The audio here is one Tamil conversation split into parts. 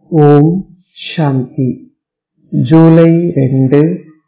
ஓம் சாந்தி. ஜூலை 2,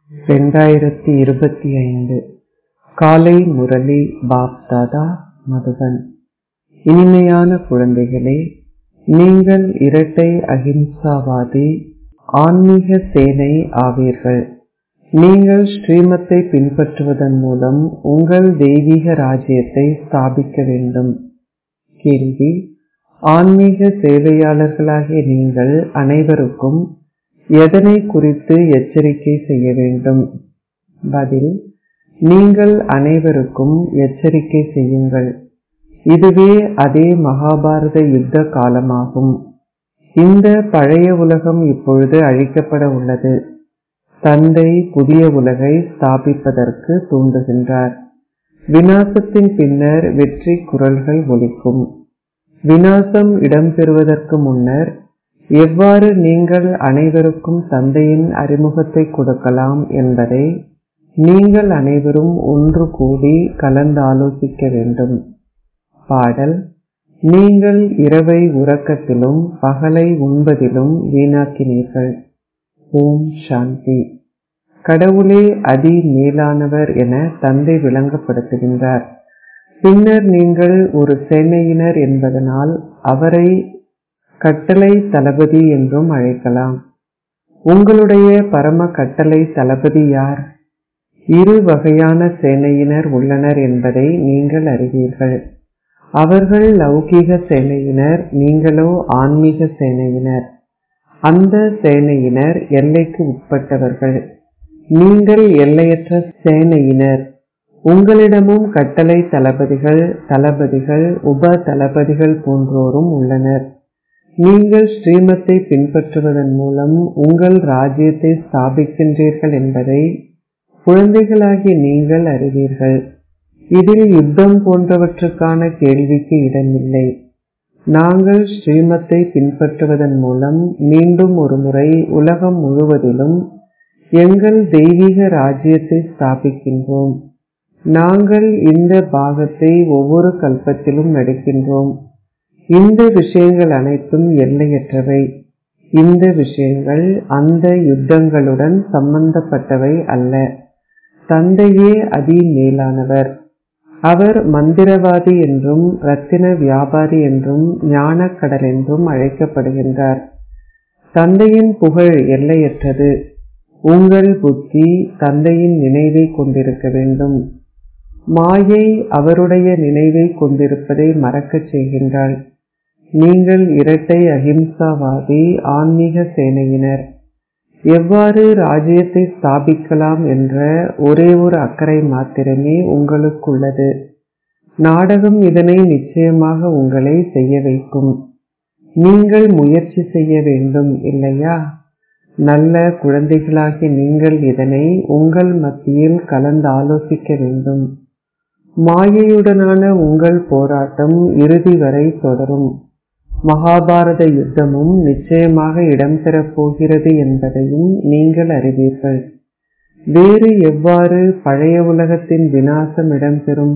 2025 காலை முரளி பாப்தாதா மதுபன். இனிமையான குழந்தைகளே, நீங்கள் இரட்டை அஹிம்சாவாதி ஆன்மீக சேனை ஆவீர்கள். நீங்கள் ஸ்ரீமத்தை பின்பற்றுவதன் மூலம் உங்கள் தெய்வீக ராஜ்யத்தை ஸ்தாபிக்க வேண்டும். கேள்வி: ஆன்மீக சேவையாளர்களாகிய நீங்கள் அனைவருக்கும் எதனை குறித்து எச்சரிக்கை செய்ய வேண்டும்? பதில்: நீங்கள் அனைவருக்கும் எச்சரிக்கை செய்யுங்கள். இதுவே அதே மகாபாரத யுத்த காலமாகும். இந்த பழைய உலகம் இப்பொழுது அழிக்கப்பட உள்ளது. தந்தை புதிய உலகை ஸ்தாபிப்பதற்கு தூண்டுகின்றார். விநாசத்தின் பின்னர் வெற்றி குரல்கள் ஒலிக்கும். விநாசம் இடம்பெறுவதற்கு முன்னர் எவ்வாறு நீங்கள் அனைவருக்கும் தந்தையின் அறிமுகத்தை கொடுக்கலாம் என்பதை நீங்கள் அனைவரும் ஒன்று கூடி கலந்தாலோசிக்க வேண்டும். பாடல்: நீங்கள் இரவை உறக்கத்திலும் பகலை உண்பதிலும் வீணாக்கினீர்கள். ஓம் சாந்தி. கடவுளே அதி மேலானவர் என தந்தை விளங்கப்படுத்துகின்றார். பின்னர் நீங்கள் ஒரு சேனையினர் என்பதனால் அவரை கட்டளை தளபதி என்றும் அழைக்கலாம். உங்களுடைய பரம கட்டளை தளபதி யார்? இரு வகையான சேனையினர் உள்ளனர் என்பதை நீங்கள் அறிவீர்கள். அவர்கள் லௌகீக சேனையினர், நீங்களோ ஆன்மீக சேனையினர். அந்த சேனையினர் எல்லைக்கு உட்பட்டவர்கள். நீங்கள் எல்லையற்ற சேனையினர். உங்களிடமும் கட்டளை தளபதிகள், தளபதிகள், உப தளபதிகள் போன்றோரும் உள்ளனர். நீங்கள் ஸ்ரீமத்தை பின்பற்றுவதன் மூலம் உங்கள் ராஜ்யத்தை ஸ்தாபிக்கின்றீர்கள் என்பதை குழந்தைகளாகிய நீங்கள் அறிவீர்கள். இதில் யுத்தம் போன்றவற்றுக்கான கேள்விக்கு இடமில்லை. நாங்கள் ஸ்ரீமத்தை பின்பற்றுவதன் மூலம் மீண்டும் ஒரு முறை உலகம் முழுவதிலும் எங்கள் தெய்வீக ராஜ்யத்தை ஸ்தாபிக்கின்றோம். நாங்கள் இந்த பாகத்தை ஒவ்வொரு கல்பத்திலும் நடிக்கின்றோம். இந்த விஷயங்கள் அனைத்தும் எல்லையற்றவை. இந்த விஷயங்கள் அந்த யுத்தங்களுடன் சம்பந்தப்பட்டவை அல்ல. தந்தையே அதி மேலானவர். அவர் மந்திரவாதி என்றும் ரத்தின வியாபாரி என்றும் ஞானக்கடல் என்றும் அழைக்கப்படுகின்றார். தந்தையின் புகழ் எல்லையற்றது. உங்கள் புத்தி தந்தையின் நினைவை கொண்டிருக்க வேண்டும். மாயை அவருடைய நினைவை கொண்டிருப்பதை மறக்கச் செய்கின்றாள். நீங்கள் இரட்டை அஹிம்சாவாதி ஆன்மீக சேனையினர். எவ்வாறு ராஜ்யத்தை ஸ்தாபிக்கலாம் என்ற ஒரே ஒரு அக்கறை மாத்திரமே உங்களுக்குள்ளது. நாடகம் இதனை நிச்சயமாக உங்களை செய்ய வைக்கும். நீங்கள் முயற்சி செய்ய வேண்டும், இல்லையா? நல்ல குழந்தைகளாகி நீங்கள் இதனை உங்கள் மத்தியில் கலந்து ஆலோசிக்க வேண்டும். மாயையுடனான உங்கள் போராட்டம் இறுதி வரை தொடரும். மகாபாரத யுத்தமும் நிச்சயமாக இடம்பெறப் போகிறது என்பதையும் நீங்கள் அறிவீர்கள். வேறு எவ்வாறு பழைய உலகத்தின் விநாசம் இடம்பெறும்?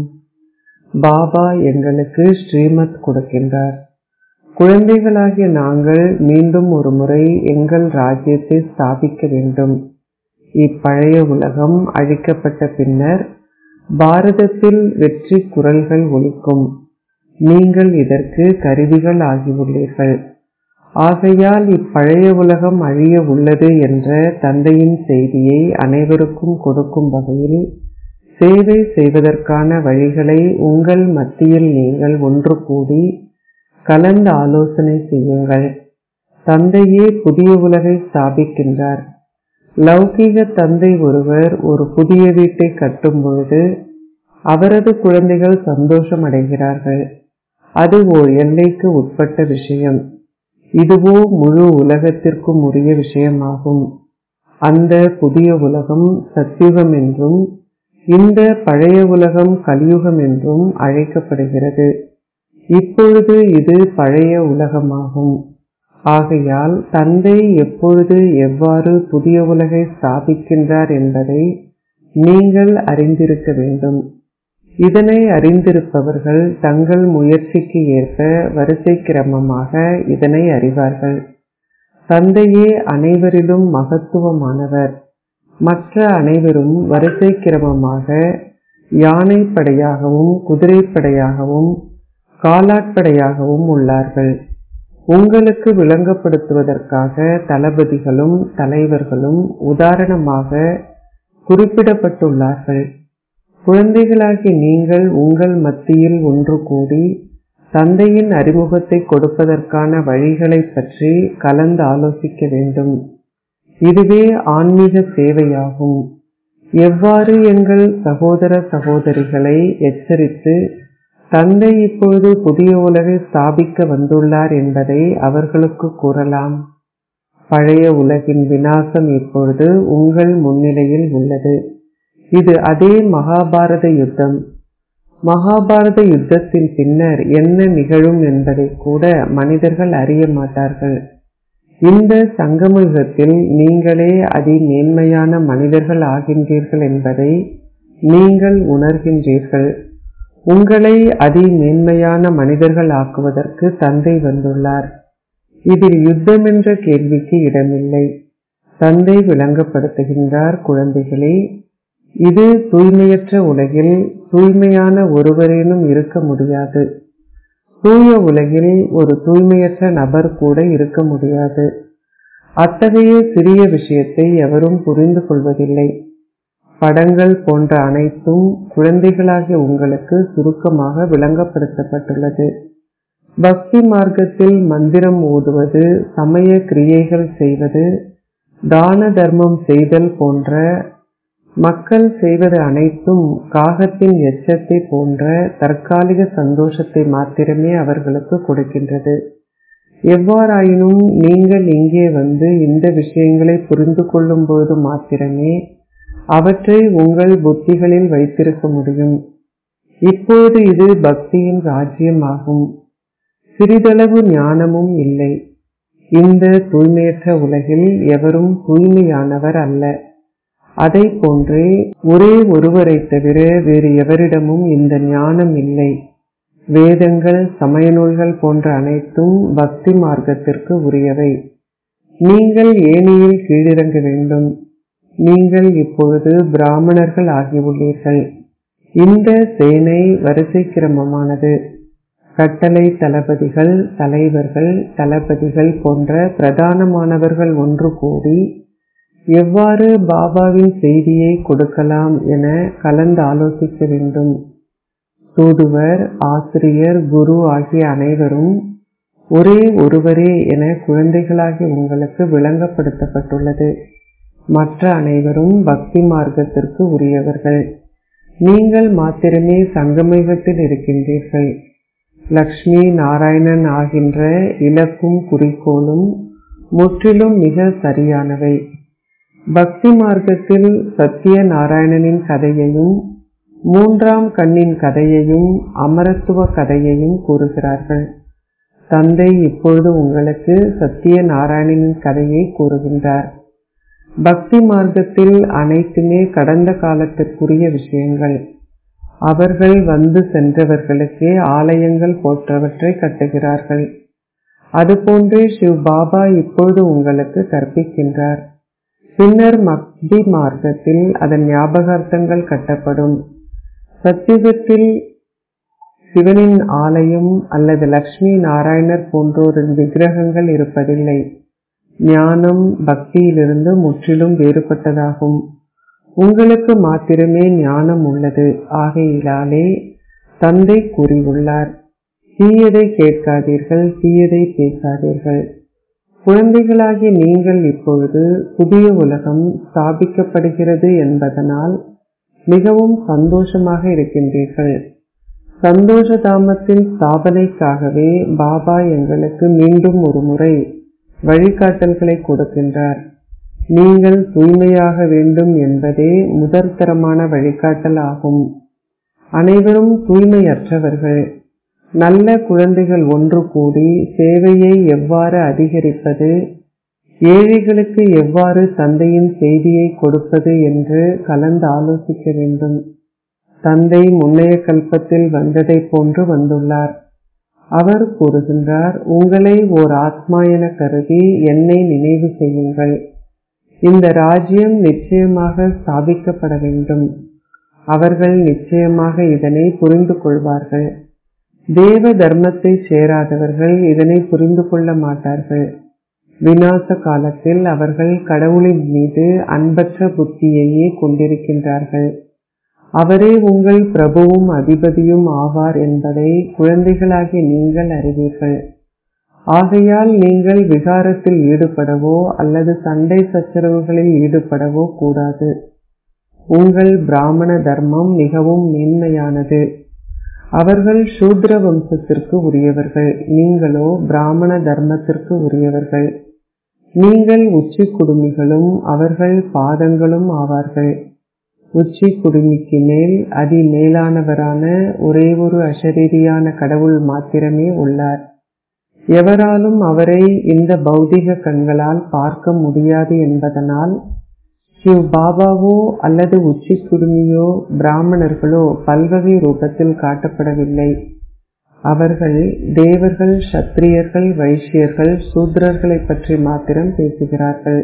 பாபா எங்களுக்கு ஸ்ரீமத் கொடுக்கின்றார். குழந்தைகளாகிய நாங்கள் மீண்டும் ஒரு முறை எங்கள் ராஜ்யத்தை ஸ்தாபிக்க வேண்டும். இப்பழைய உலகம் அழிக்கப்பட்ட பின்னர் பாரதத்தில் வெற்றி குரல்கள் ஒலிக்கும். நீங்கள் இதற்கு கருவிகள் ஆகியுள்ளீர்கள். ஆகையால் இப்பழைய உலகம் அழிய உள்ளது என்ற தந்தையின் செய்தியை அனைவருக்கும் கொடுக்கும் வகையில் சேவை செய்வதற்கான வழிகளை உங்கள் மத்தியில் நீங்கள் ஒன்று கூடி கலந்து ஆலோசனை செய்யுங்கள். தந்தையே புதிய உலகை ஸ்தாபிக்கின்றார். லௌகீக தந்தை ஒருவர் ஒரு புதிய வீட்டை கட்டும் பொழுது அவரது குழந்தைகள் சந்தோஷம் அடைகிறார்கள். அது ஓர் எல்லைக்கு உட்பட்ட விஷயம். இதுவோ முழு உலகத்திற்கும் உரிய விஷயமாகும். அந்த புதிய உலகம் சத்யுகம் என்றும் இந்த பழைய உலகம் கலியுகம் என்றும் அழைக்கப்படுகிறது. இப்பொழுது இது பழைய உலகமாகும். ஆகையால் தந்தை எப்பொழுது எவ்வாறு புதிய உலகை ஸ்தாபிக்கின்றார் என்பதை நீங்கள் அறிந்திருக்க வேண்டும். இதனை அறிந்திருப்பவர்கள் தங்கள் முயற்சிக்கு ஏற்ப வரிசை கிரமமாக இதனை அறிவார்கள். தந்தையே அனைவரிலும் மகத்துவமானவர். மற்ற அனைவரும் வரிசை கிரமமாக யானைப்படையாகவும் குதிரைப்படையாகவும் காலாட்படையாகவும் உள்ளார்கள். உங்களுக்கு விளங்கப்படுத்துவதற்காக தளபதிகளும் தலைவர்களும் உதாரணமாக குறிப்பிடப்பட்டுள்ளார்கள். குழந்தைகளாகி நீங்கள் உங்கள் மத்தியில் ஒன்று கூடி தந்தையின் அறிமுகத்தை கொடுப்பதற்கான வழிகளை பற்றி கலந்து ஆலோசிக்க வேண்டும். இதுவே ஆன்மீக சேவையாகும். எவ்வாறு எங்கள் சகோதர சகோதரிகளை எச்சரித்து தந்தை இப்பொழுது புதிய உலகை ஸ்தாபிக்க வந்துள்ளார் என்பதை அவர்களுக்கு கூறலாம். பழைய உலகின் விநாசம் இப்பொழுது உங்கள் முன்னிலையில் உள்ளது. இது அதே மகாபாரத யுத்தம். மகாபாரத யுத்தத்தின் பின்னர் என்ன நிகழும் என்பதை கூட மனிதர்கள் அறிய மாட்டார்கள். இந்த சங்கம யுகத்தில் நீங்களே அதிமேன்மையான மனிதர்கள் ஆகின்றீர்கள் என்பதை நீங்கள் உணர்கின்றீர்கள். உங்களை அதிமேன்மையான மனிதர்கள் ஆக்குவதற்கு தந்தை வந்துள்ளார். இதில் யுத்தம் என்ற கேள்விக்கு இடமில்லை. தந்தை விளங்கப்படுத்துகின்றார், குழந்தைகளே, இது தூய்மையற்ற உலகில் தூய்மையான ஒருவரேனும் இருக்க முடியாது. தூய உலகில் ஒரு தூய்மையற்ற நபர் கூட இருக்க முடியாது. அத்தகைய சிறிய விஷயத்தை எவரும் புரிந்து கொள்வதில்லை. படங்கள் போன்ற அனைத்தும் குழந்தைகளாகிய உங்களுக்கு சுருக்கமாக விளங்கப்படுத்தப்பட்டுள்ளது. பக்தி மார்க்கத்தில் மந்திரம் ஓதுவது, சமய கிரியைகள் செய்வது, தான தர்மம் செய்தல் போன்ற மக்கள் செய்வது அனைத்தும் காகத்தின் எச்சத்தை போன்ற தற்காலிக சந்தோஷத்தை மாத்திரமே அவர்களுக்கு கொடுக்கின்றது. எவ்வாறாயினும் நீங்கள் இங்கே வந்து இந்த விஷயங்களை புரிந்து கொள்ளும் போது மாத்திரமே அவற்றை உங்கள் புத்திகளில் வைத்திருக்க முடியும். இப்போது இது பக்தியின் ராஜ்யமாகும். சிறிதளவு ஞானமும் இல்லை. இந்த தூய்மையற்ற உலகில் எவரும் தூய்மையானவர் அல்ல. அதை போன்றே ஒரே ஒருவரை தவிர வேறு எவரிடமும் இந்த ஞானம் இல்லை. வேதங்கள், சமய நூல்கள் போன்ற அனைத்தும் பக்தி மார்க்கத்திற்கு உரியவை. நீங்கள் ஏணியில் கீழிறங்க வேண்டும். நீங்கள் இப்பொழுது பிராமணர்கள் ஆகியுள்ளீர்கள். இந்த சேனை வரிசை கிரமமானது. கட்டளை தளபதிகள், தலைவர்கள், தளபதிகள் போன்ற பிரதானமானவர்கள் ஒன்று கூடி எவ்வாறு பாபாவின் செய்தியை கொடுக்கலாம் என கலந்து ஆலோசிக்க வேண்டும். தூதுவர், ஆசிரியர், குரு ஆகிய அனைவரும் ஒரே ஒருவரே என குழந்தைகளாகிய உங்களுக்கு விளங்கப்படுத்தப்பட்டுள்ளது. மற்ற அனைவரும் பக்தி மார்க்கத்திற்கு உரியவர்கள். நீங்கள் மாத்திரமே சங்கமயுகத்தில் இருக்கின்றீர்கள். லக்ஷ்மி நாராயணன் ஆகின்ற இலக்கும் குறிக்கோளும் முற்றிலும் மிக சரியானவை. பக்தி மார்க்கத்தில் சத்திய நாராயணனின் கதையையும் மூன்றாம் கண்ணின் கதையையும் அமரத்துவ கதையையும் கூறுகிறார்கள். தந்தை இப்பொழுது உங்களுக்கு சத்திய நாராயணனின் கதையை கூறுகின்றார். பக்தி மார்க்கத்தில் அனைத்துமே கடந்த காலத்திற்குரிய விஷயங்கள். அவர்கள் வந்து சென்றவர்களுக்கே ஆலயங்கள் போன்றவற்றை கட்டுகிறார்கள். அதுபோன்றே சிவ் பாபா இப்பொழுது உங்களுக்கு கற்பிக்கின்றார். பின்னர் பக்தி மார்க்கத்தில் அதன் ஞாபகார்த்தங்கள் கட்டப்படும். சத்தியுகத்தில் சிவனின் ஆலயம் அல்லது லக்ஷ்மி நாராயணர் போன்றோரின் விக்கிரகங்கள் இருப்பதில்லை. ஞானம் பக்தியிலிருந்து முற்றிலும் வேறுபட்டதாகும். உங்களுக்கு மாத்திரமே ஞானம் உள்ளது. ஆகையினாலே தந்தை கூறியுள்ளார், தீயதை கேட்காதீர்கள், தீயதை பேசாதீர்கள். குழந்தைகளாகிய நீங்கள் இப்பொழுது புதிய உலகம் ஸ்தாபிக்கப்படுகிறது என்பதனால் மிகவும் சந்தோஷமாக இருக்கின்றீர்கள். சந்தோஷ தாமத்தின் ஸ்தாபனைக்காகவே பாபா எங்களுக்கு மீண்டும் ஒரு முறை வழிகாட்டல்களை கொடுக்கின்றார். நீங்கள் தூய்மையாக வேண்டும் என்பதே முதற்தரமான வழிகாட்டல் ஆகும். அனைவரும் தூய்மையற்றவர்கள். நல்ல குழந்தைகள் ஒன்று கூடி சேவையை எவ்வாறு அதிகரிப்பது, ஏழைகளுக்கு எவ்வாறு தந்தையின் செய்தியை கொடுப்பது என்று கலந்து ஆலோசிக்க வேண்டும். தந்தை முன்னைய கல்பத்தில் வந்ததை போன்று வந்துள்ளார். அவர் கூறுகின்றார், உங்களை ஓர் ஆத்மா என கருதி என்னை நினைவு செய்யுங்கள். இந்த ராஜ்யம் நிச்சயமாக ஸ்தாபிக்கப்பட வேண்டும். அவர்கள் நிச்சயமாக இதனை புரிந்து கொள்வார்கள். தேவ தர்மத்தை சேராதவர்கள் இதனை புரிந்து கொள்ள மாட்டார்கள். விநாச காலத்தில் அவர்கள் கடவுளின் மீது அன்பற்ற புத்தியையே கொண்டிருக்கின்றார்கள். அவரே உங்கள் பிரபுவும் அதிபதியும் ஆவார் என்பதை குழந்தைகளாகிய நீங்கள் அறிவீர்கள். ஆகையால் நீங்கள் விகாரத்தில் ஈடுபடவோ அல்லது சண்டை சச்சரவுகளில் ஈடுபடவோ கூடாது. உங்கள் பிராமண தர்மம் மிகவும் மேன்மையானது. அவர்கள் சூத்ர வம்சத்திற்கு உரியவர்கள், நீங்களோ பிராமண தர்மத்திற்கு உரியவர்கள். நீங்கள் உச்சி குடுமிகளும் அவர்கள் பாதங்களும் ஆவார்கள். உச்சி குடுமிக்கு மேல் அதிமேலானவரான ஒரே ஒரு அசரீரியான கடவுள் மாத்திரமே உள்ளார். எவராலும் அவரை இந்த பௌதிக கண்களால் பார்க்க முடியாது என்பதனால் சிவ் பாபாவோ அல்லது உச்சி குடுமியோ பிராமணர்களோ பல்வகை ரூபத்தில் காட்டப்படவில்லை. அவர்கள் தேவர்கள், சத்திரியர்கள், வைஷ்யர்கள், சூத்ரர்களை பற்றி மாத்திரம் பேசுகிறார்கள்.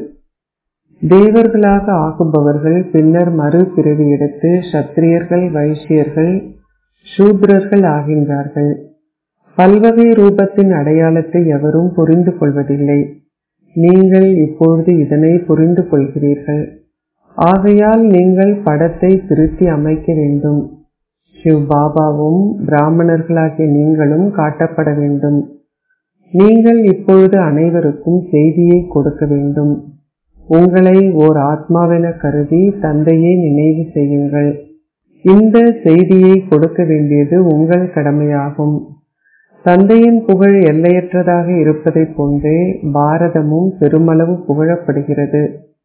தேவர்களாக ஆகுபவர்கள் பின்னர் மறுபிறவி எடுத்து சத்திரியர்கள், வைஷ்யர்கள், சூத்ரர்கள் ஆகின்றார்கள். பல்வகை ரூபத்தின் அடையாளத்தை எவரும் புரிந்து கொள்வதில்லை. நீங்கள் இப்பொழுது இதனை புரிந்து கொள்கிறீர்கள். ஆகையால் நீங்கள் படத்தை திருத்தி அமைக்க வேண்டும். சிவ் பாபாவும் பிராமணர்களாகிய நீங்களும் காட்டப்பட வேண்டும். நீங்கள் இப்பொழுது அனைவருக்கும் செய்தியை கொடுக்க வேண்டும். உங்களை ஓர் ஆத்மாவென கருதி தந்தையை நினைவு செய்யுங்கள். இந்த செய்தியை கொடுக்க வேண்டியது உங்கள் கடமையாகும். தந்தையின் புகழ் எல்லையற்றதாக இருப்பதை போன்றே பாரதமும் பெருமளவு புகழப்படுகிறது.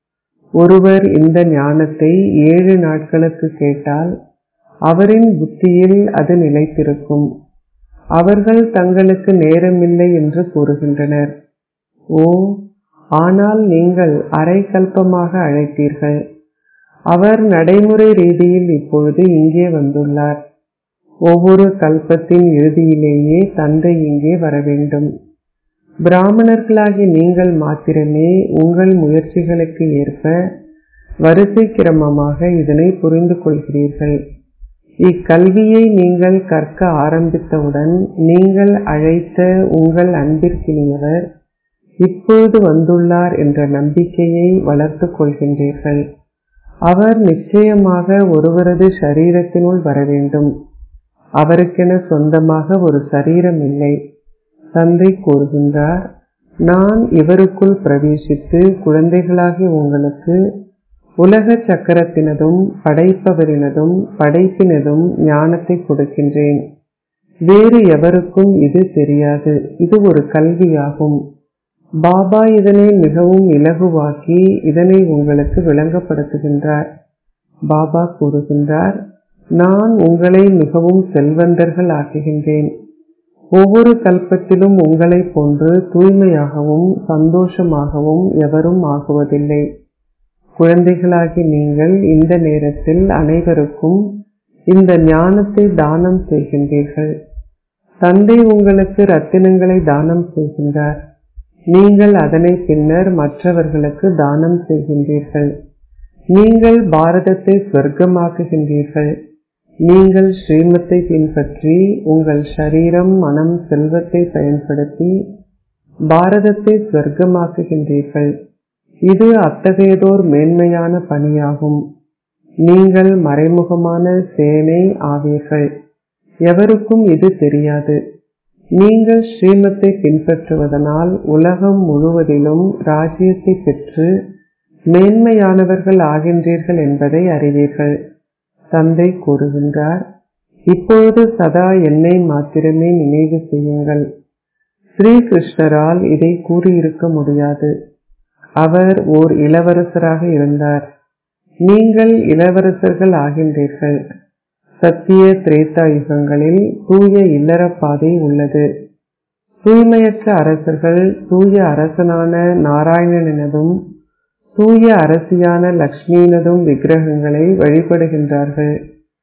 ஒருவர் இந்த ஞானத்தை 7 நாட்களுக்கு கேட்டால் அவரின் புத்தியில் அது நிலைத்திருக்கும். அவர்கள் தங்களுக்கு நேரமில்லை என்று கூறுகின்றனர். ஓ, ஆனால் நீங்கள் அரை கல்பமாக அழைத்தீர்கள். அவர் நடைமுறை ரீதியில் இப்பொழுது இங்கே வந்துள்ளார். ஒவ்வொரு கல்பத்தின் இறுதியிலேயே தந்தை இங்கே வர வேண்டும். பிராமணர்களாகிய நீங்கள் மாத்திரமே உங்கள் முயற்சிகளுக்கு ஏற்ப வரிசை கிரமமாக இதனை புரிந்து கொள்கிறீர்கள். இக்கல்வியை நீங்கள் கற்க ஆரம்பித்தவுடன் நீங்கள் அழைத்த உங்கள் அன்பிற்கினியவர் இப்பொழுது வந்துள்ளார் என்ற நம்பிக்கையை வளர்த்து கொள்கின்றீர்கள். அவர் நிச்சயமாக ஒருவரது சரீரத்தினுள் வர வேண்டும். அவருக்கென சொந்தமாக ஒரு சரீரம் இல்லை. தந்தை கூறுகின்றார், நான் இவருக்குள் பிரவேசித்து குழந்தைகளாகி உங்களுக்கு உலக சக்கரத்தினதும் படைப்பவரினதும் படைப்பினதும் ஞானத்தை கொடுக்கின்றேன். வேறு எவருக்கும் இது தெரியாது. இது ஒரு கல்வியாகும். பாபா இதனை மிகவும் இலகுவாக்கி இதனை உங்களுக்கு விளங்கப்படுத்துகின்றார். பாபா கூறுகின்றார், நான் உங்களை மிகவும் செல்வந்தர்கள் ஆக்குகின்றேன். ஒவ்வொரு கல்பத்திலும் உங்களை போன்று தூய்மையாகவும் சந்தோஷமாகவும் எவரும் ஆகுவதில்லை. குழந்தைகளாகி நீங்கள் இந்த நேரத்தில் அனைவருக்கும் இந்த ஞானத்தை தானம் செய்கின்றீர்கள். தந்தை உங்களுக்கு ரத்தினங்களை தானம் செய்கின்றார். நீங்கள் அதனை பின்னர் மற்றவர்களுக்கு தானம் செய்கின்றீர்கள். நீங்கள் பாரதத்தை சொர்க்கமாக்குகின்றீர்கள். நீங்கள் ஸ்ரீமத்தை பின்பற்றி உங்கள் சரீரம், மனம், செல்வத்தை பயன்படுத்தி பாரதத்தை சொர்க்கமாக்குகின்றீர்கள். இது அத்தகையதோர் மேன்மையான பணியாகும். நீங்கள் மறைமுகமான சேனை ஆவீர்கள். எவருக்கும் இது தெரியாது. நீங்கள் ஸ்ரீமத்தை பின்பற்றுவதனால் உலகம் முழுவதிலும் ராஜ்யத்தை பெற்று மேன்மையானவர்கள் ஆகின்றீர்கள் என்பதை அறிவீர்கள். தந்தை கூறுகின்றார், இப்பொழுது சதா என்னை மாத்திரமே நினைவு செய்யுங்கள். ஸ்ரீ கிருஷ்ணரால் இதை கூறியிருக்க முடியாது. அவர் ஓர் இளவரசராக இருந்தார். நீங்கள் இளவரசர்கள் ஆகின்றீர்கள். சத்திய திரேதா யுகங்களில் தூய இல்லற பாதை உள்ளது. தூய்மையற்ற அரசர்கள் தூய அரசனான நாராயணனதும் தூய அரசியான லக்ஷ்மியினதும் விக்கிரகங்களை வழிபடுகின்றார்கள்.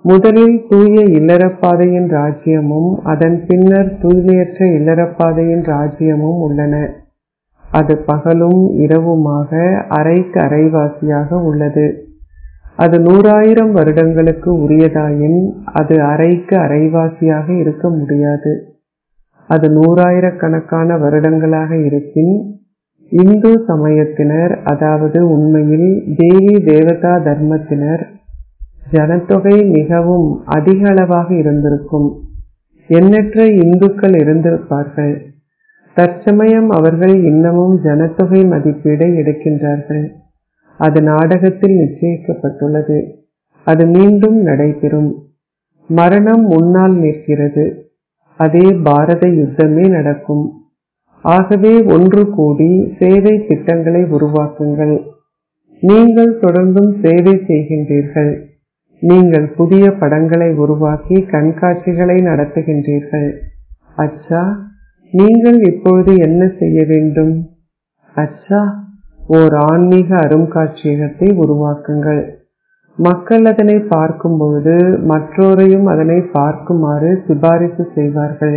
முதலில் தூய இல்லறப்பாதையின் ராஜ்யமும் அதன் பின்னர் தூய்மையற்ற இல்லறப்பாதையின் ராஜ்யமும் உள்ளன. அது பகலும் இரவுமாக அரைக்கு அரைவாசியாக உள்ளது. அது 100,000 வருடங்களுக்கு உரியதாயின் அது அரைக்கு அரைவாசியாக இருக்க முடியாது. அது 100,000கணக்கான வருடங்களாக இருப்பின் இந்து சமயத்தினர், அதாவது உண்மையில் தேவி தேவதா தர்மத்தினர், ஜனத்தொகை மிகவும் அதிக அளவாக இருந்திருக்கும். எண்ணற்ற இந்துக்கள் இருந்திருப்பார்கள். தற்சமயம் அவர்கள் இன்னமும் ஜனத்தொகை மதிப்பீடை எடுக்கின்றார்கள். அது நாடகத்தில் நிச்சயிக்கப்பட்டுள்ளது. அது மீண்டும் நடைபெறும். மரணம் முன்னால் நிற்கிறது. அதே பாரத யுத்தமே நடக்கும். ஆகவே ஒன்று கூடி சேவை திட்டங்களை உருவாக்குங்கள். நீங்கள் தொடர்ந்தும் சேவை செய்கின்றீர்கள். நீங்கள் புதிய படங்களை உருவாக்கி கண்காட்சிகளை நடத்துகின்றீர்கள். அச்சா, நீங்கள் இப்பொழுது என்ன செய்ய வேண்டும்? அச்சா, ஓர் ஆன்மீக அருங்காட்சியகத்தை உருவாக்குங்கள். மக்கள் அதனை பார்க்கும் பொழுது மற்றோரையும் அதனை பார்க்குமாறு சிபாரிசு செய்வார்கள்.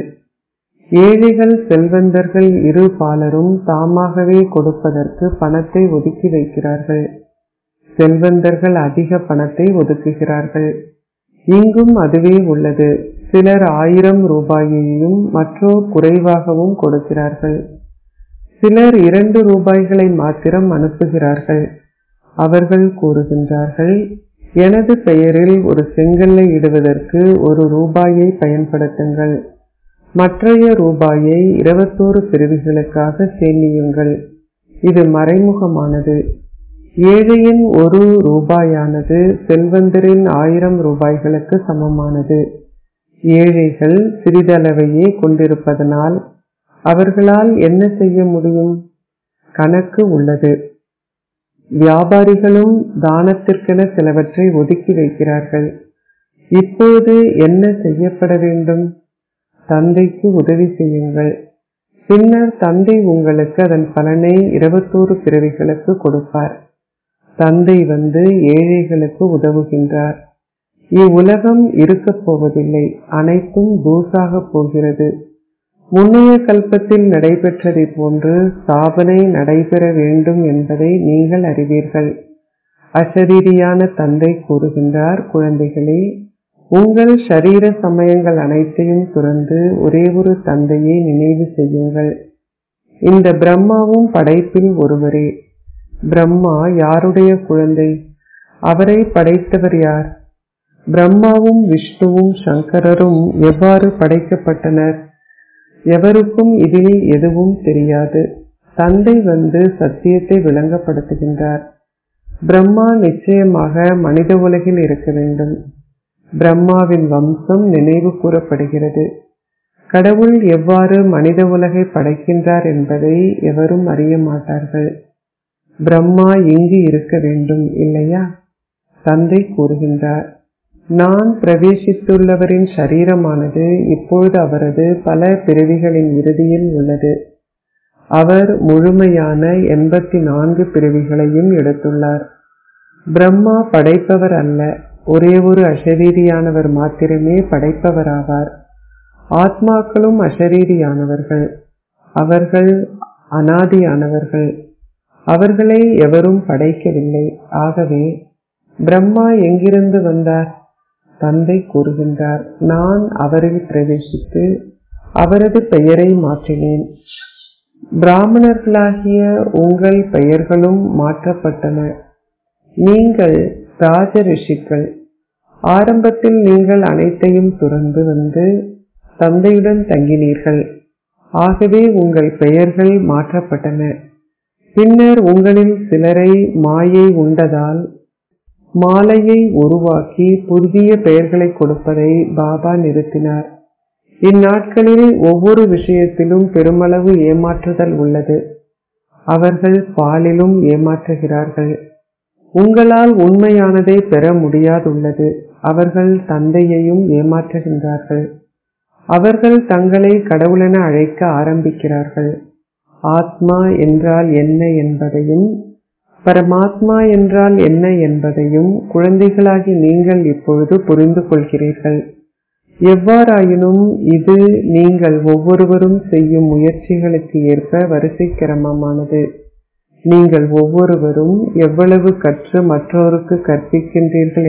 ஏழைகள் செல்வந்தர்கள் இரு பாலரும் தாமாகவே கொடுப்பதற்கு பணத்தை ஒதுக்கி வைக்கிறார்கள். செல்வந்தர்கள் அதிக பணத்தை ஒதுக்குகிறார்கள். இங்கும் அதுவே உள்ளது. சிலர் 1000 ரூபாயையும் மற்றோர் குறைவாகவும் கொடுக்கிறார்கள். சிலர் 2 ரூபாய்களை மாத்திரம் அனுப்புகிறார்கள். அவர்கள் கூறுகின்றார்கள், எனது பெயரில் ஒரு செங்கல்லை இடுவதற்கு 1 ரூபாயை பயன்படுத்துங்கள். மற்றைய ரூபாயை 21 பிரிவுகளுக்காக சேமியுங்கள். இது மறைமுகமானது. ஏழையின் 1 ரூபாயானது செல்வந்தரின் 1000 ரூபாய்களுக்கு சமமானது. ஏழைகள் சிறிதளவையே கொண்டிருப்பதனால் அவர்களால் என்ன செய்ய முடியும்? கணக்கு உள்ளது. வியாபாரிகளும் தானத்திற்கென சிலவற்றை ஒதுக்கி வைக்கிறார்கள். இப்போது என்ன செய்யப்பட வேண்டும்? தந்தைக்கு உதவி செய்யுங்கள். பின்னர் தந்தை உங்களுக்கு அதன் பலனை 21 பிறவிகளுக்கு கொடுப்பார். தந்தை வந்து ஏழைகளுக்கு உதவுகின்றார். இவ்வுலகம் இருக்கப் போவதில்லை. அனைத்தும் தூசாக போகிறது. முன்னைய கல்பத்தில் நடைபெற்றதை போன்று ஸ்தாபனை நடைபெற வேண்டும் என்பதை நீங்கள் அறிவீர்கள். அசரீரியான தந்தை கூறுகின்றார், குழந்தைகளே, உங்கள் ஷரீர சமயங்கள் அனைத்தையும் துறந்து ஒரே ஒரு தந்தையை நினைவு செய்யுங்கள். இந்த பிரம்மாவும் படைப்பில் ஒருவரே. பிரம்மா யாருடைய குழந்தை? அவரை படைத்தவர் யார்? பிரம்மாவும் விஷ்ணுவும் சங்கரரும் எவ்வாறு படைக்கப்பட்டனர்? எவருக்கும் இதில் எதுவும் தெரியாது. தந்தை வந்து சத்தியத்தை விளங்கப்படுத்துகின்றார். பிரம்மா நிச்சயமாக மனித உலகில் இருக்க வேண்டும். பிரம்மாவின் வம்சம் நினைவு கூறப்படுகிறது. கடவுள் எவ்வாறு மனித உலகை படைக்கின்றார் என்பதை எவரும் அறிய மாட்டார்கள். பிரம்மா இங்கு இருக்க வேண்டும், இல்லையா? தந்தை கூறுகின்றார், நான் பிரவேசித்துள்ளவரின் சரீரமானது இப்பொழுது அவரது பல பிறவிகளின் இறுதியில் உள்ளது. அவர் முழுமையான 84 பிறவிகளையும் எடுத்துள்ளார். பிரம்மா படைப்பவர் அல்ல. ஒரே ஒரு அசரீரியானவர் மாத்திரமே படைப்பவராவார். ஆத்மாக்களும் அசரீரியானவர்கள். அவர்கள் அனாதியானவர்கள். அவர்களை எவரும் படைக்கவில்லை. ஆகவே பிரம்மா எங்கிருந்து வந்தார்? தந்தை கூறுகின்றார், நான் அவரில் பிரவேசித்து அவரது பெயரை மாற்றினேன். பிராமணர்களாகிய உங்கள் பெயர்களும் மாற்றப்பட்டன. நீங்கள் ராஜ ரிஷிகள். ஆரம்பத்தில் நீங்கள் அனைத்தையும் துறந்து வந்து தந்தையுடன் தங்கினீர்கள். ஆகவே உங்கள் பெயர்கள் மாற்றப்பட்டன. பின்னர் உங்களில் சிலரை மாயை உண்டதால் மாலையை உருவாக்கி புதிய பெயர்களை கொடுப்பதை பாபா நிறுத்தினார். இந்நாட்களில் ஒவ்வொரு விஷயத்திலும் பெருமளவு ஏமாற்றுதல் உள்ளது. அவர்கள் பாலிலும் ஏமாற்றுகிறார்கள். உங்களால் உண்மையானதை பெற முடியாதுள்ளது. அவர்கள் தந்தையையும் ஏமாற்றுகின்றார்கள். அவர்கள் தங்களை கடவுளென அழைக்க ஆரம்பிக்கிறார்கள். ஆத்மா என்றால் என்ன என்பதையும் பரமாத்மா என்றால் என்ன என்பதையும் குழந்தைகளாகி நீங்கள் இப்பொழுது புரிந்து கொள்கிறீர்கள். எவ்வாறாயினும் இது நீங்கள் ஒவ்வொருவரும் செய்யும் முயற்சிகளுக்கு ஏற்ப வரிசை கிரமமானது. நீங்கள் ஒவ்வொருவரும் எவ்வளவு கற்று மற்றோருக்கு கற்பிக்கின்றீர்கள்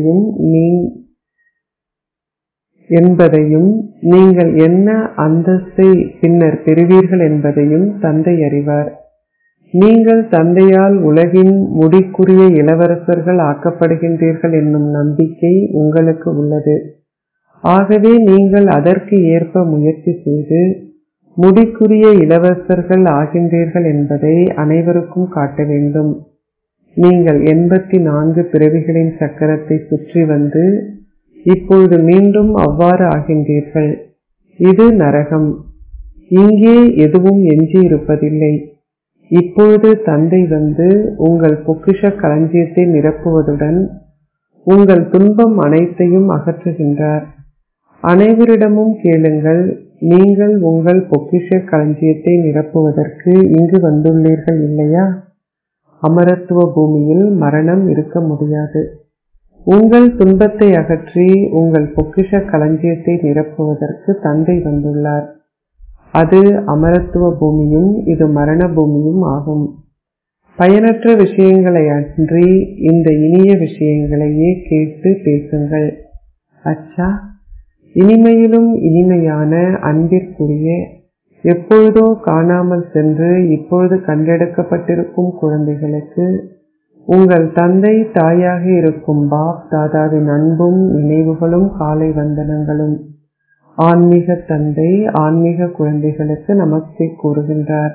என்பதையும் நீங்கள் என்ன அந்தஸ்தை பின்னர் பெறுவீர்கள் என்பதையும் தந்தை அறிவார். நீங்கள் தந்தையால் உலகின் முடிக்குரிய இளவரசர்கள் ஆக்கப்படுகின்றீர்கள் என்னும் நம்பிக்கை உங்களுக்கு உள்ளது. ஆகவே நீங்கள் அதற்கு ஏற்ப முயற்சி செய்து முடிக்குரிய இளவரசர்கள் ஆகின்றீர்கள் என்பதை அனைவருக்கும் காட்ட வேண்டும். நீங்கள் 84 பிறவிகளின் சக்கரத்தை சுற்றி வந்து இப்பொழுது மீண்டும் அவ்வாறு ஆகின்றீர்கள். இது நரகம். இங்கே எதுவும் எஞ்சி இருப்பதில்லை. இப்பொழுது தந்தை வந்து உங்கள் பொக்கிஷ களஞ்சியத்தை நிரப்புவதுடன் உங்கள் துன்பம் அனைத்தையும் அகற்றுகின்றார். அனைவரிடமும் கேளுங்கள், நீங்கள் உங்கள் பொக்கிஷ களஞ்சியத்தை நிரப்புவதற்கு இங்கு வந்துள்ளீர்கள் இல்லையா? அமரத்துவ பூமியில் மரணம் இருக்க முடியாது. உங்கள் துன்பத்தை அகற்றி உங்கள் பொக்கிஷ களஞ்சியத்தை நிரப்புவதற்கு தந்தை வந்துள்ளார். அது அமரத்துவ பூமியும் இது மரண பூமியும் ஆகும். பயனற்ற விஷயங்களை அன்றி இந்த இனிய விஷயங்களையே கேட்டு பேசுங்கள். அச்சா, இனிமையிலும் இனிமையான அன்பிற்குரிய எப்பொழுதோ காணாமல் சென்று இப்பொழுது கண்டெடுக்கப்பட்டிருக்கும் குழந்தைகளுக்கு உங்கள் தந்தை தாயாக இருக்கும் பாப் தாதாவின் அன்பும் நினைவுகளும் காலை வந்தனங்களும். ஆன்மீக தந்தை ஆன்மீக குழந்தைகளுக்கு நமஸ்தே கூறுகின்றார்.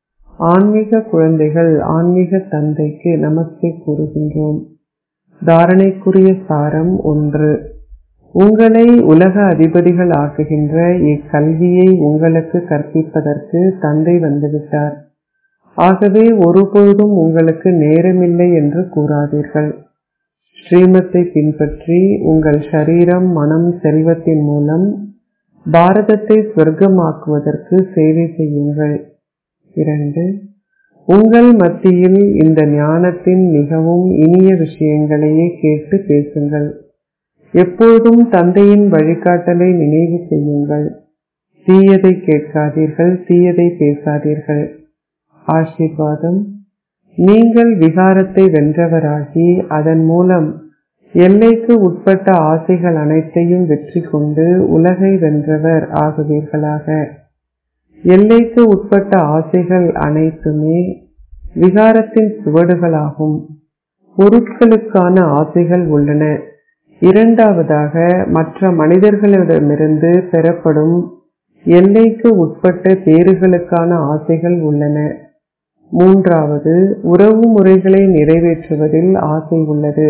ஆன்மீக குழந்தைகள் ஆன்மீக தந்தைக்கு நமஸ்தே கூறுகின்றோம். தாரணைக்குரிய சாரம் 1. உங்களை உலக அதிபதிகள் ஆக்குகின்ற இக்கல்வியை உங்களுக்கு கற்பிப்பதற்கு தந்தை வந்துவிட்டார். ஆகவே ஒருபொழுதும் உங்களுக்கு நேரமில்லை என்று கூறாதீர்கள். ஸ்ரீமத்தை பின்பற்றி உங்கள் ஷரீரம் மனம் செல்வத்தின் மூலம் பாரதத்தை சொர்க்கமாக்குவதற்கு சேவை செய்யுங்கள். 2. உங்கள் மத்தியில் இந்த ஞானத்தின் மிகவும் இனிய விஷயங்களையே கேட்டு பேசுங்கள். எப்போதும் தந்தையின் வழிகாட்டலை நினைவு செய்யுங்கள். தீயதை கேட்காதீர்கள், தீயதை பேசாதீர்கள். ஆசீர்வாதம். நீங்கள் விகாரத்தை வென்றவராகி அதன் மூலம் எல்லைக்கு உட்பட்ட ஆசைகள் அனைத்தையும் வெற்றி கொண்டு உலகை வென்றவர் ஆகுவீர்களாக. எல்லைக்கு உட்பட்ட ஆசைகள் அனைத்துமே விகாரத்தின் சுவடுகளாகும். பொருட்களுக்கான ஆசைகள் உள்ளன. இரண்டாவதாக மற்ற மனிதர்களிடமிருந்து பெறப்படும் எல்லைக்கு உட்பட்ட பேறுகளுக்கான ஆசைகள் உள்ளன. மூன்றாவது, உறவு முறைகளை நிறைவேற்றுவதில் ஆசை உள்ளது.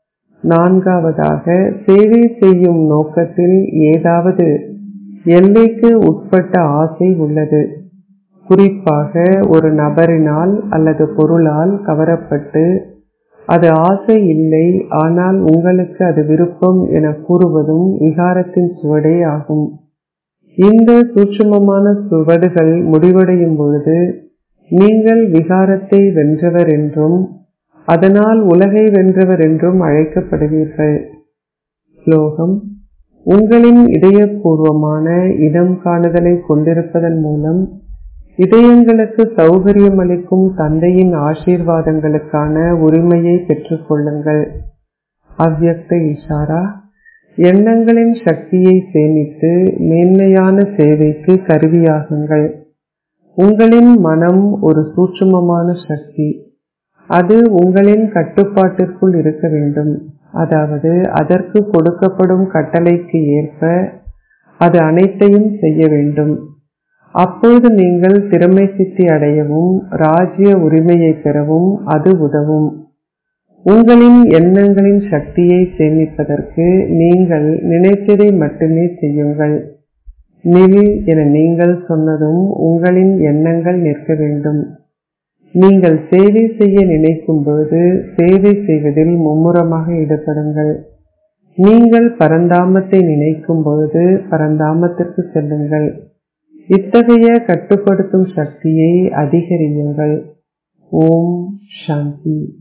நான்காவதாக, சேவை செய்யும் நோக்கத்தில் ஏதாவது எல்லைக்கு உட்பட்ட ஆசை உள்ளது. குறிப்பாக ஒரு நபரினால் அல்லது பொருளால் கவரப்பட்டு அது ஆசை இல்லை, ஆனால் உங்களுக்கு அது விருப்பம் என கூறுவதும் விகாரத்தின் சுவடே ஆகும். இந்த சூட்சுமமான சுவடுகள் முடிவடையும் பொழுது நீங்கள் விகாரத்தை வென்றவர் என்றும் அதனால் உலகை வென்றவர் என்றும் அழைக்கப்படுவீர்கள். ஸ்லோகம். உங்களின் இதயபூர்வமான இனம் காணுதலை கொண்டிருப்பதன் மூலம் இதயங்களுக்கு சௌகரியம் அளிக்கும் தந்தையின் ஆசீர்வாதங்களுக்கான உரிமையை பெற்றுக் கொள்ளுங்கள். அவ்யக்த இஷாரா. எண்ணங்களின் சக்தியை சேமித்து மேன்மையான சேவைக்கு கருவியாகுங்கள். உங்களின் மனம் ஒரு சூட்சுமமான சக்தி. அது உங்களின் கட்டுப்பாட்டிற்குள் இருக்க வேண்டும். அதாவது அதற்கு கொடுக்கப்படும் கட்டளைக்கு ஏற்ப அது அனைத்தையும் செய்ய வேண்டும். அப்போது நீங்கள் திறமை சித்தி அடையவும் ராஜ்ய உரிமையை பெறவும் அது உதவும். உங்களின் எண்ணங்களின் சக்தியை சேமிப்பதற்கு நீங்கள் நினைத்ததை மட்டுமே செய்யுங்கள். நில் என நீங்கள் சொன்னதும் உங்களின் எண்ணங்கள் நிற்க வேண்டும். நீங்கள் சேவை செய்ய நினைக்கும் பொழுது சேவை செய்வதில் மும்முரமாக ஈடுபடுங்கள். நீங்கள் பரந்தாமத்தை நினைக்கும் பொழுது பரந்தாமத்திற்கு செல்லுங்கள். இத்தகைய கட்டுப்படுத்தும் சக்தியை அதிகரியுங்கள். ஓம் சாந்தி.